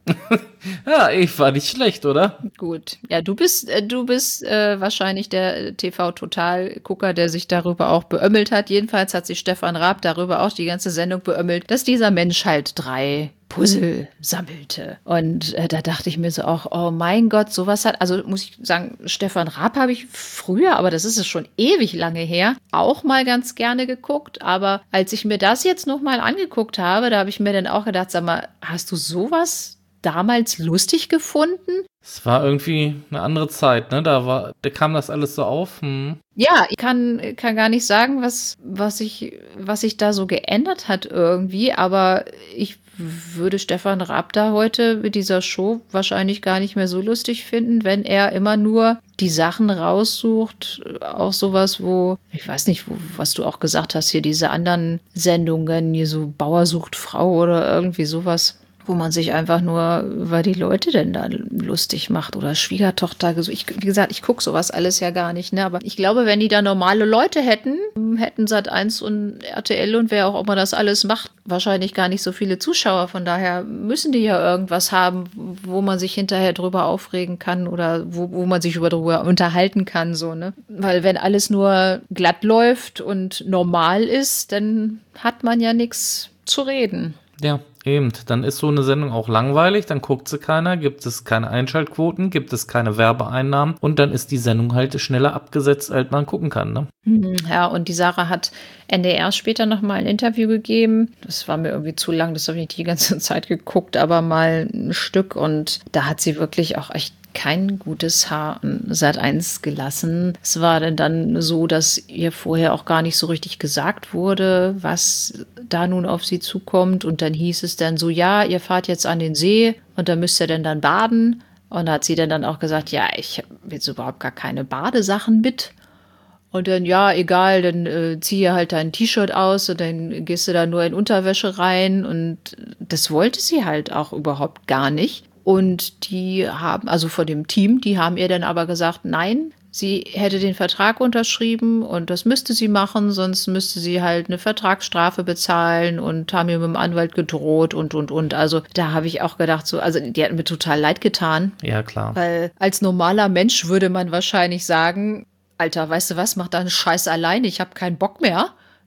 Ja, ich war nicht schlecht, oder? Gut. Ja, du bist wahrscheinlich der TV-Total-Gucker, der sich darüber auch beömmelt hat. Jedenfalls hat sich Stefan Raab darüber auch die ganze Sendung beömmelt, dass dieser Mensch halt 3 Puzzle sammelte. Und da dachte ich mir so auch, oh mein Gott, sowas hat, also muss ich sagen, Stefan Raab habe ich früher, aber das ist es schon ewig lange her, auch mal ganz gerne geguckt. Aber als ich mir das jetzt nochmal angeguckt habe, da habe ich mir dann auch gedacht, sag mal, hast du sowas damals lustig gefunden? Es war irgendwie eine andere Zeit, ne? Da kam das alles so auf. Ja, ich kann gar nicht sagen, was sich da so geändert hat irgendwie, aber ich würde Stefan Raab da heute mit dieser Show wahrscheinlich gar nicht mehr so lustig finden, wenn er immer nur die Sachen raussucht, auch sowas, wo, ich weiß nicht, was du auch gesagt hast, hier diese anderen Sendungen, hier so Bauer sucht Frau oder irgendwie sowas, wo man sich einfach nur über die Leute denn da lustig macht oder Schwiegertochter. Wie gesagt, ich gucke sowas alles ja gar nicht, ne? Aber ich glaube, wenn die da normale Leute hätten Sat.1 und RTL und wer auch immer das alles macht, wahrscheinlich gar nicht so viele Zuschauer. Von daher müssen die ja irgendwas haben, wo man sich hinterher drüber aufregen kann oder wo man sich drüber unterhalten kann, so, ne? Weil wenn alles nur glatt läuft und normal ist, dann hat man ja nichts zu reden. Ja, eben. Dann ist so eine Sendung auch langweilig, dann guckt sie keiner, gibt es keine Einschaltquoten, gibt es keine Werbeeinnahmen und dann ist die Sendung halt schneller abgesetzt, als man gucken kann, ne? Ja, und die Sarah hat NDR später nochmal ein Interview gegeben. Das war mir irgendwie zu lang, das habe ich nicht die ganze Zeit geguckt, aber mal ein Stück. Und da hat sie wirklich auch echt kein gutes Haar an Sat.1 gelassen. Es war denn dann so, dass ihr vorher auch gar nicht so richtig gesagt wurde, was da nun auf sie zukommt. Und dann hieß es dann so, ja, ihr fahrt jetzt an den See und da müsst ihr denn dann baden. Und da hat sie dann auch gesagt, ja, ich habe jetzt überhaupt gar keine Badesachen mit. Und dann, ja, egal, dann ziehe halt dein T-Shirt aus und dann gehst du da nur in Unterwäsche rein. Und das wollte sie halt auch überhaupt gar nicht. Und die haben, also von dem Team, die haben ihr dann aber gesagt, nein, sie hätte den Vertrag unterschrieben und das müsste sie machen, sonst müsste sie halt eine Vertragsstrafe bezahlen und haben ihr mit dem Anwalt gedroht und. Also da habe ich auch gedacht, so, also die hat mir total leid getan. Ja, klar. Weil als normaler Mensch würde man wahrscheinlich sagen, Alter, weißt du was, mach deinen Scheiß alleine, ich habe keinen Bock mehr.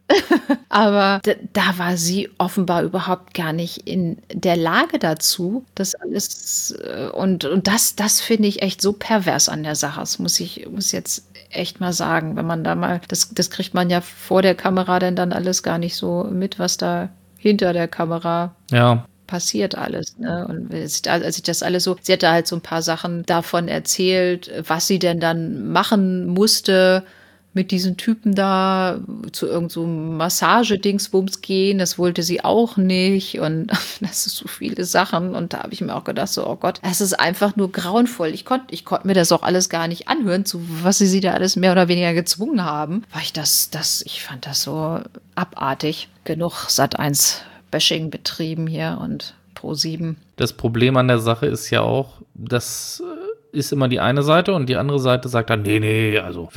Aber da war sie offenbar überhaupt gar nicht in der Lage dazu, das alles und das finde ich echt so pervers an der Sache. Das muss jetzt echt mal sagen, wenn man da mal, das kriegt man ja vor der Kamera denn dann alles gar nicht so mit, was da hinter der Kamera passiert alles, ne? Und als ich das alles so, sie hat da halt so ein paar Sachen davon erzählt, was sie denn dann machen musste, mit diesen Typen da zu irgend so Massage-Dingsbums gehen, das wollte sie auch nicht und das ist so viele Sachen und da habe ich mir auch gedacht, so, oh Gott, es ist einfach nur grauenvoll. Ich konnte mir das auch alles gar nicht anhören, zu was sie da alles mehr oder weniger gezwungen haben, weil ich fand das so abartig. Genug Sat.1-Bashing betrieben hier und Pro7. Das Problem an der Sache ist ja auch, dass ist immer die eine Seite und die andere Seite sagt dann, nee, also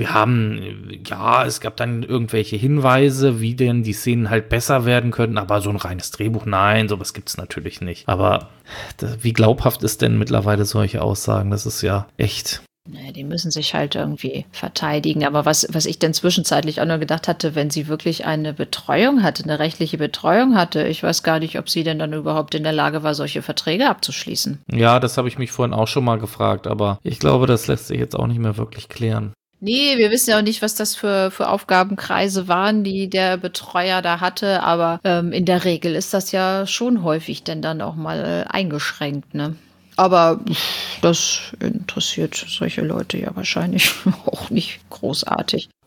es gab dann irgendwelche Hinweise, wie denn die Szenen halt besser werden könnten, aber so ein reines Drehbuch, nein, sowas gibt's natürlich nicht. Aber wie glaubhaft ist denn mittlerweile solche Aussagen? Das ist ja echt... Die müssen sich halt irgendwie verteidigen. Aber was ich dann zwischenzeitlich auch nur gedacht hatte, wenn sie wirklich eine Betreuung hatte, eine rechtliche Betreuung hatte, ich weiß gar nicht, ob sie denn dann überhaupt in der Lage war, solche Verträge abzuschließen. Ja, das habe ich mich vorhin auch schon mal gefragt, aber ich glaube, das lässt sich jetzt auch nicht mehr wirklich klären. Nee, wir wissen ja auch nicht, was das für Aufgabenkreise waren, die der Betreuer da hatte, aber in der Regel ist das ja schon häufig denn dann auch mal eingeschränkt, ne? Aber das interessiert solche Leute ja wahrscheinlich auch nicht großartig.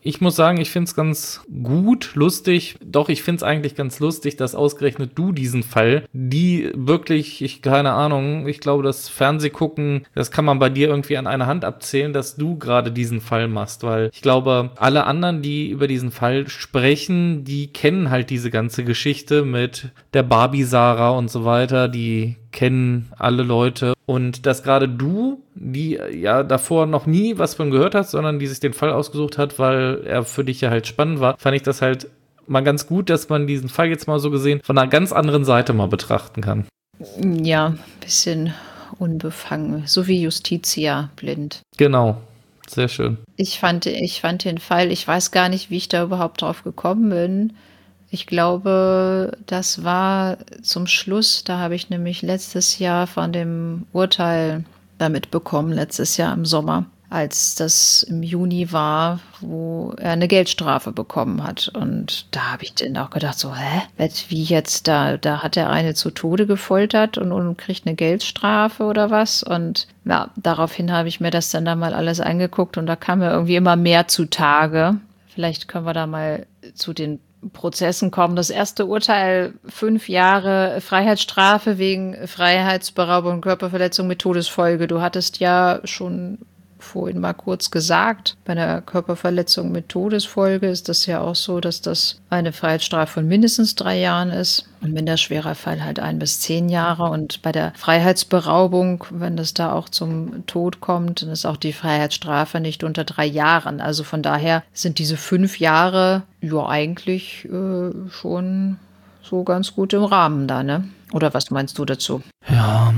Ich muss sagen, ich finde es ganz gut, lustig. Doch, ich finde es eigentlich ganz lustig, dass ausgerechnet du diesen Fall, die wirklich, keine Ahnung, ich glaube, das Fernsehgucken, das kann man bei dir irgendwie an einer Hand abzählen, dass du gerade diesen Fall machst, weil ich glaube, alle anderen, die über diesen Fall sprechen, die kennen halt diese ganze Geschichte mit der Barbie-Sarah und so weiter, die kennen alle Leute. Und dass gerade du, die ja davor noch nie was von gehört hast, sondern die sich den Fall ausgesucht hat, weil er für dich ja halt spannend war, fand ich das halt mal ganz gut, dass man diesen Fall jetzt mal so gesehen von einer ganz anderen Seite mal betrachten kann. Ja, ein bisschen unbefangen, so wie Justitia blind. Genau, sehr schön. Ich fand den Fall, ich weiß gar nicht, wie ich da überhaupt drauf gekommen bin. Ich glaube, das war zum Schluss, da habe ich nämlich letztes Jahr von dem Urteil damit bekommen, letztes Jahr im Sommer, als das im Juni war, wo er eine Geldstrafe bekommen hat. Und da habe ich dann auch gedacht, so, wie jetzt, da hat er eine zu Tode gefoltert und kriegt eine Geldstrafe oder was? Und ja, daraufhin habe ich mir das dann da mal alles angeguckt und da kam mir irgendwie immer mehr zutage. Vielleicht können wir da mal zu den Prozessen kommen. Das erste Urteil, 5 Jahre Freiheitsstrafe wegen Freiheitsberaubung und Körperverletzung mit Todesfolge. Du hattest ja schon vorhin mal kurz gesagt, bei einer Körperverletzung mit Todesfolge ist das ja auch so, dass das eine Freiheitsstrafe von mindestens 3 Jahren ist und minderschwerer Fall halt 1 bis 10 Jahre. Und bei der Freiheitsberaubung, wenn das da auch zum Tod kommt, dann ist auch die Freiheitsstrafe nicht unter 3 Jahren. Also von daher sind diese 5 Jahre ja eigentlich schon so ganz gut im Rahmen da, ne? Oder was meinst du dazu? Ja,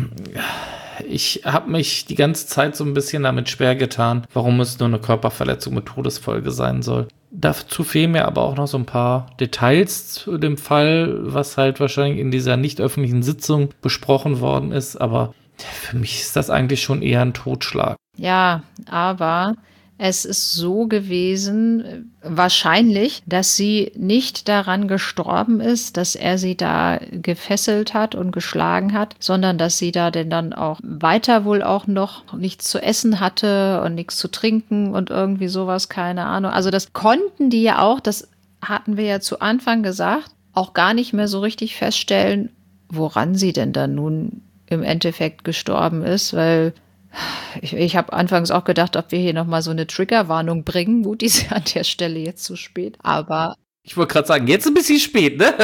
ich habe mich die ganze Zeit so ein bisschen damit schwer getan, warum es nur eine Körperverletzung mit Todesfolge sein soll. Dazu fehlen mir aber auch noch so ein paar Details zu dem Fall, was halt wahrscheinlich in dieser nicht öffentlichen Sitzung besprochen worden ist. Aber für mich ist das eigentlich schon eher ein Totschlag. Ja, aber es ist so gewesen, wahrscheinlich, dass sie nicht daran gestorben ist, dass er sie da gefesselt hat und geschlagen hat, sondern dass sie da denn dann auch weiter wohl auch noch nichts zu essen hatte und nichts zu trinken und irgendwie sowas, keine Ahnung. Also das konnten die ja auch, das hatten wir ja zu Anfang gesagt, auch gar nicht mehr so richtig feststellen, woran sie denn dann nun im Endeffekt gestorben ist, weil ich habe anfangs auch gedacht, ob wir hier nochmal so eine Triggerwarnung bringen. Gut, die ist ja an der Stelle jetzt zu spät. Aber ich wollte gerade sagen, jetzt ein bisschen spät, ne?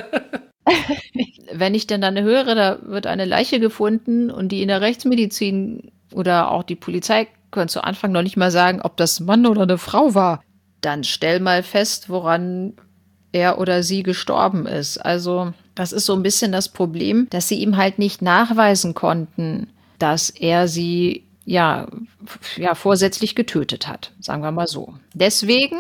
wenn ich denn dann höre, da wird eine Leiche gefunden und die in der Rechtsmedizin oder auch die Polizei können zu Anfang noch nicht mal sagen, ob das ein Mann oder eine Frau war, dann stell mal fest, woran er oder sie gestorben ist. Also das ist so ein bisschen das Problem, dass sie ihm halt nicht nachweisen konnten, dass er sie ja vorsätzlich getötet hat, sagen wir mal so. Deswegen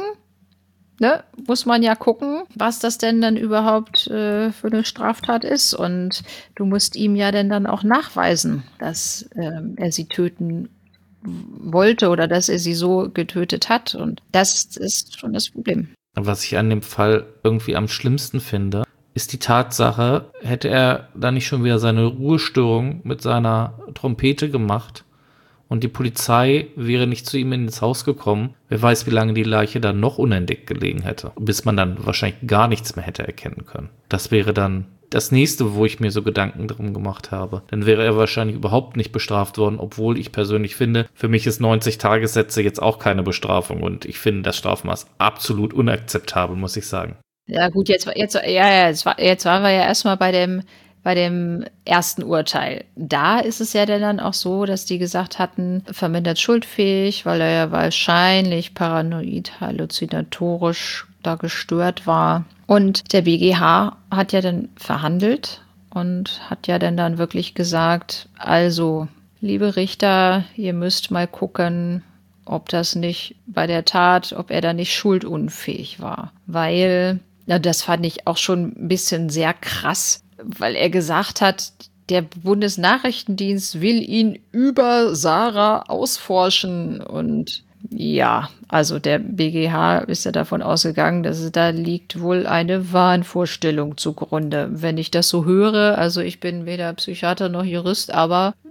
muss man ja gucken, was das denn dann überhaupt für eine Straftat ist. Und du musst ihm ja dann auch nachweisen, dass er sie töten wollte oder dass er sie so getötet hat. Und das ist schon das Problem. Was ich an dem Fall irgendwie am schlimmsten finde, ist die Tatsache, hätte er da nicht schon wieder seine Ruhestörung mit seiner Trompete gemacht und die Polizei wäre nicht zu ihm ins Haus gekommen, wer weiß, wie lange die Leiche dann noch unentdeckt gelegen hätte, bis man dann wahrscheinlich gar nichts mehr hätte erkennen können. Das wäre dann das nächste, wo ich mir so Gedanken drum gemacht habe. Dann wäre er wahrscheinlich überhaupt nicht bestraft worden, obwohl ich persönlich finde, für mich ist 90 Tagessätze jetzt auch keine Bestrafung und ich finde das Strafmaß absolut unakzeptabel, muss ich sagen. Ja gut, jetzt waren wir ja erstmal bei dem ersten Urteil. Da ist es ja dann auch so, dass die gesagt hatten, vermindert schuldfähig, weil er ja wahrscheinlich paranoid, halluzinatorisch da gestört war. Und der BGH hat ja dann verhandelt und hat ja dann wirklich gesagt, also, liebe Richter, ihr müsst mal gucken, ob das nicht bei der Tat, ob er da nicht schuldunfähig war. Weil, das fand ich auch schon ein bisschen sehr krass, weil er gesagt hat, der Bundesnachrichtendienst will ihn über Sarah ausforschen. Und ja, also der BGH ist ja davon ausgegangen, dass da liegt wohl eine Wahnvorstellung zugrunde. Wenn ich das so höre, also ich bin weder Psychiater noch Jurist, aber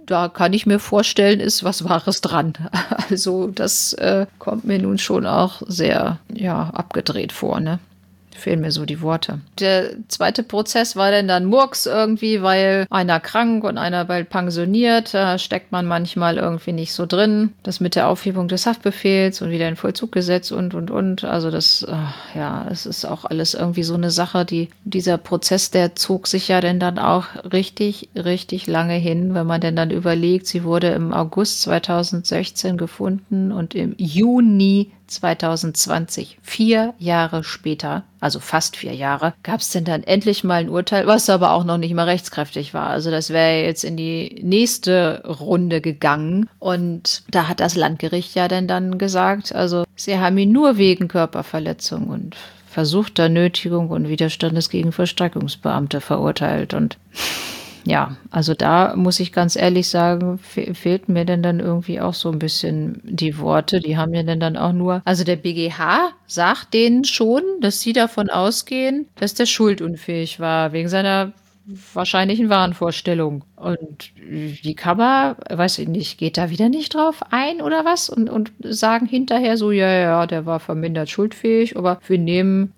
da kann ich mir vorstellen, ist was Wahres dran. Also das kommt mir nun schon auch sehr, abgedreht vor, ne? Fehlen mir so die Worte. Der zweite Prozess war dann Murks irgendwie, weil einer krank und einer bald pensioniert. Da steckt man manchmal irgendwie nicht so drin. Das mit der Aufhebung des Haftbefehls und wieder in Vollzug gesetzt und. Also das, es ist auch alles irgendwie so eine Sache, dieser Prozess, der zog sich ja dann auch richtig, richtig lange hin, wenn man denn dann überlegt, sie wurde im August 2016 gefunden und im Juni 2020, 4 Jahre später, also fast 4 Jahre, gab es denn dann endlich mal ein Urteil, was aber auch noch nicht mal rechtskräftig war. Also das wäre jetzt in die nächste Runde gegangen. Und da hat das Landgericht ja dann gesagt, also sie haben ihn nur wegen Körperverletzung und versuchter Nötigung und Widerstandes gegen Vollstreckungsbeamte verurteilt. Und ja, also da muss ich ganz ehrlich sagen, fehlten mir denn dann irgendwie auch so ein bisschen die Worte. Die haben ja dann auch nur, also der BGH sagt denen schon, dass sie davon ausgehen, dass der schuldunfähig war, wegen seiner wahrscheinlichen Wahnvorstellung. Und die Kammer, weiß ich nicht, geht da wieder nicht drauf ein oder was? Und sagen hinterher so, ja, der war vermindert schuldfähig, aber wir nehmen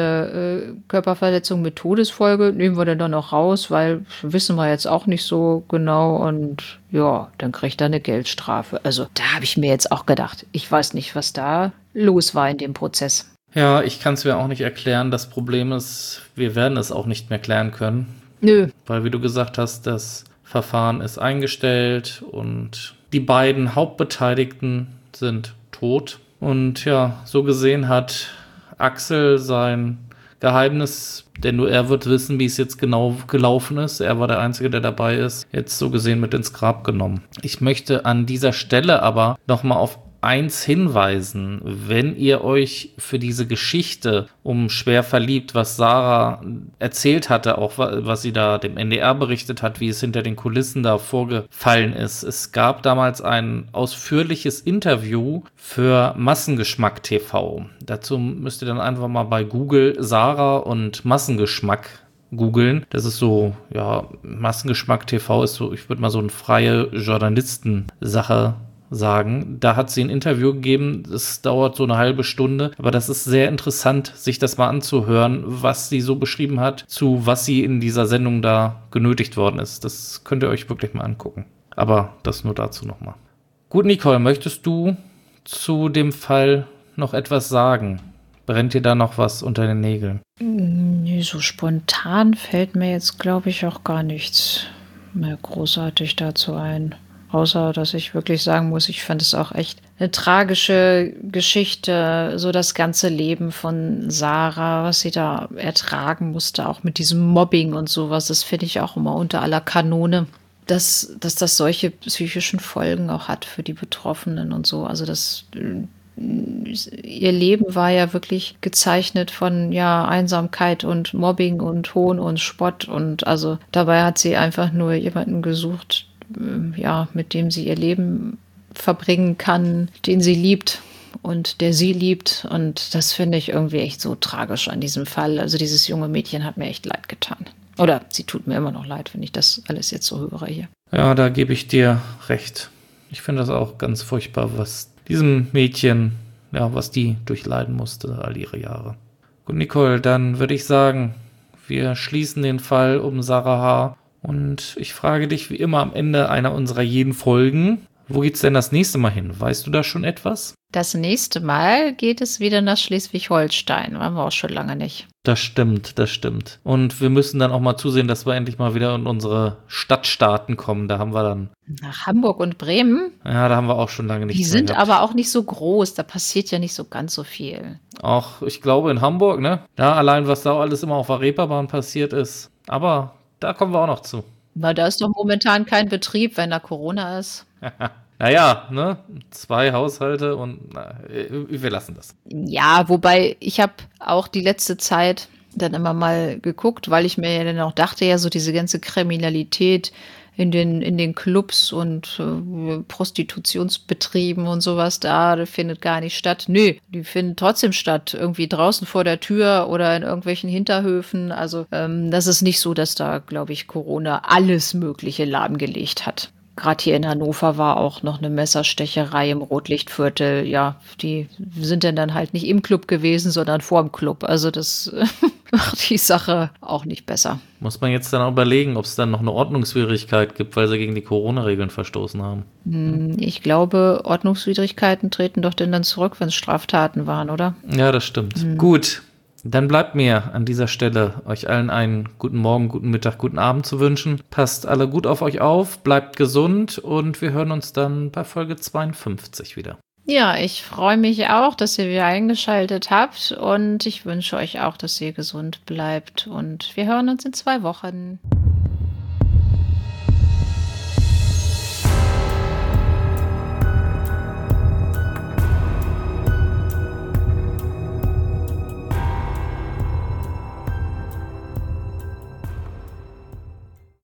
diese Körperverletzung mit Todesfolge, nehmen wir dann noch raus, weil wissen wir jetzt auch nicht so genau und ja, dann kriegt er eine Geldstrafe. Also da habe ich mir jetzt auch gedacht, ich weiß nicht, was da los war in dem Prozess. Ja, ich kann es mir auch nicht erklären. Das Problem ist, wir werden es auch nicht mehr klären können. Nö. Weil, wie du gesagt hast, das Verfahren ist eingestellt und die beiden Hauptbeteiligten sind tot. Und ja, so gesehen hat Axel sein Geheimnis, denn nur er wird wissen, wie es jetzt genau gelaufen ist. Er war der Einzige, der dabei ist, jetzt so gesehen mit ins Grab genommen. Ich möchte an dieser Stelle aber nochmal auf eins hinweisen: Wenn ihr euch für diese Geschichte um Schwer verliebt, was Sarah erzählt hatte, auch was sie da dem NDR berichtet hat, wie es hinter den Kulissen da vorgefallen ist. Es gab damals ein ausführliches Interview für Massengeschmack TV. Dazu müsst ihr dann einfach mal bei Google Sarah und Massengeschmack googeln. Das ist so, Massengeschmack TV ist so, ich würde mal so eine freie Journalistensache sagen. Da hat sie ein Interview gegeben, es dauert so eine halbe Stunde, aber das ist sehr interessant, sich das mal anzuhören, was sie so beschrieben hat, zu was sie in dieser Sendung da genötigt worden ist. Das könnt ihr euch wirklich mal angucken. Aber das nur dazu nochmal. Gut, Nicole, möchtest du zu dem Fall noch etwas sagen? Brennt dir da noch was unter den Nägeln? Nee, so spontan fällt mir jetzt, glaube ich, auch gar nichts mehr großartig dazu ein. Außer, dass ich wirklich sagen muss, ich fand es auch echt eine tragische Geschichte, so das ganze Leben von Sarah, was sie da ertragen musste, auch mit diesem Mobbing und sowas, das finde ich auch immer unter aller Kanone, dass das solche psychischen Folgen auch hat für die Betroffenen und so. Also ihr Leben war ja wirklich gezeichnet von Einsamkeit und Mobbing und Hohn und Spott und also dabei hat sie einfach nur jemanden gesucht, mit dem sie ihr Leben verbringen kann, den sie liebt und der sie liebt. Und das finde ich irgendwie echt so tragisch an diesem Fall. Also dieses junge Mädchen hat mir echt leid getan. Oder sie tut mir immer noch leid, wenn ich das alles jetzt so höre hier. Ja, da gebe ich dir recht. Ich finde das auch ganz furchtbar, was diesem Mädchen, was die durchleiden musste, all ihre Jahre. Gut, Nicole, dann würde ich sagen, wir schließen den Fall um Sarah H. Und ich frage dich wie immer am Ende einer unserer jeden Folgen, wo geht's denn das nächste Mal hin? Weißt du da schon etwas? Das nächste Mal geht es wieder nach Schleswig-Holstein. Waren wir auch schon lange nicht. Das stimmt. Und wir müssen dann auch mal zusehen, dass wir endlich mal wieder in unsere Stadtstaaten kommen. Da haben wir dann... Nach Hamburg und Bremen? Ja, da haben wir auch schon lange nicht. Die sind aber auch nicht so groß. Da passiert ja nicht so ganz so viel. Auch, ich glaube, in Hamburg, ne? Ja, allein was da alles immer auf der Reeperbahn passiert ist. Aber... da kommen wir auch noch zu. Na, da ist doch momentan kein Betrieb, wenn da Corona ist. Naja, ne? 2 Haushalte und wir lassen das. Ja, wobei ich habe auch die letzte Zeit dann immer mal geguckt, weil ich mir ja dann auch dachte, so diese ganze Kriminalität in den Clubs und Prostitutionsbetrieben und sowas, das findet gar nicht statt. Nö, die finden trotzdem statt. Irgendwie draußen vor der Tür oder in irgendwelchen Hinterhöfen. Also das ist nicht so, dass da, glaube ich, Corona alles Mögliche lahmgelegt hat. Gerade hier in Hannover war auch noch eine Messerstecherei im Rotlichtviertel. Ja, die sind denn dann halt nicht im Club gewesen, sondern vorm Club. Also das macht die Sache auch nicht besser. Muss man jetzt dann auch überlegen, ob es dann noch eine Ordnungswidrigkeit gibt, weil sie gegen die Corona-Regeln verstoßen haben. Ich glaube, Ordnungswidrigkeiten treten doch denn dann zurück, wenn es Straftaten waren, oder? Ja, das stimmt. Gut, dann bleibt mir an dieser Stelle, euch allen einen guten Morgen, guten Mittag, guten Abend zu wünschen. Passt alle gut auf euch auf, bleibt gesund und wir hören uns dann bei Folge 52 wieder. Ja, ich freue mich auch, dass ihr wieder eingeschaltet habt und ich wünsche euch auch, dass ihr gesund bleibt und wir hören uns in 2 Wochen.